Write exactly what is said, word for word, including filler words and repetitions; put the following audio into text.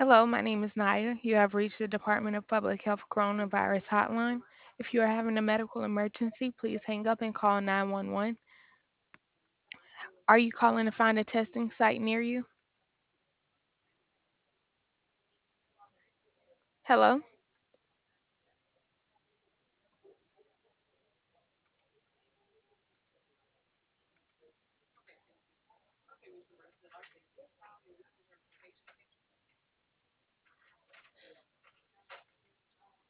Hello, my name is Naya. You have reached the Department of Public Health Coronavirus Hotline. If you are having a medical emergency, please hang up and call nine one one. Are you calling to find a testing site near you? Hello?